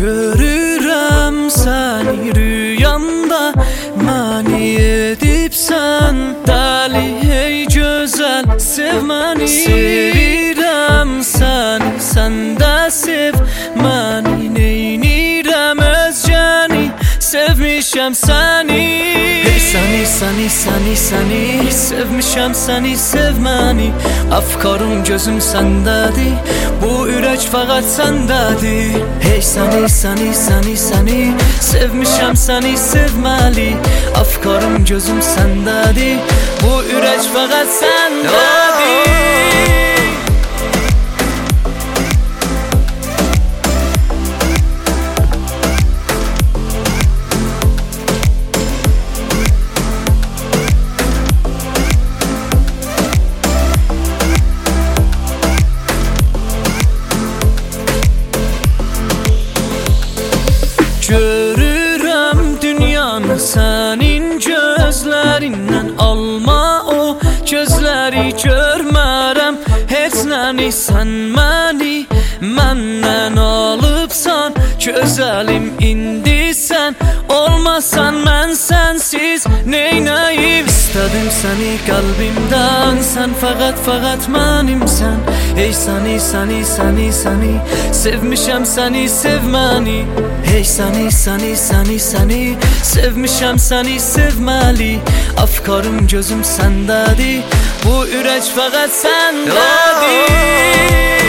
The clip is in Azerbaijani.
Görürəm səni rüyamda, məni edibsən dəli, hey gözəl, sev məni. Sevirəm səni, sən də sev məni, neynirəm özgəni, sevmişəm səni. Hey səni, səni, səni, səni, sevmişəm səni, sev məni. Afkarım gözüm səndədir, bu ürək fəqət səndədir. Hey səni, səni, səni, səni, sevmişəm səni, sevməli. Afkarım gözüm səndədir, bu ürək fəqət səndədir. Görürəm dünyanı sənin gözlərindən, alma o gözləri görmərəm heç nəni. Sən məni məndən alıbsan, gözəlim indi sən olmasan mən sənsiz neynəyim. İstədim səni qəlbimdən, sən fəqət mənimsən. Ey səni, səni, səni, səni, sevmişəm səni, sev məni. Hey səni, səni, səni, səni, sevmişəm səni, sevməli. Afkarım gözüm səndədir, bu ürək fəqət səndədir.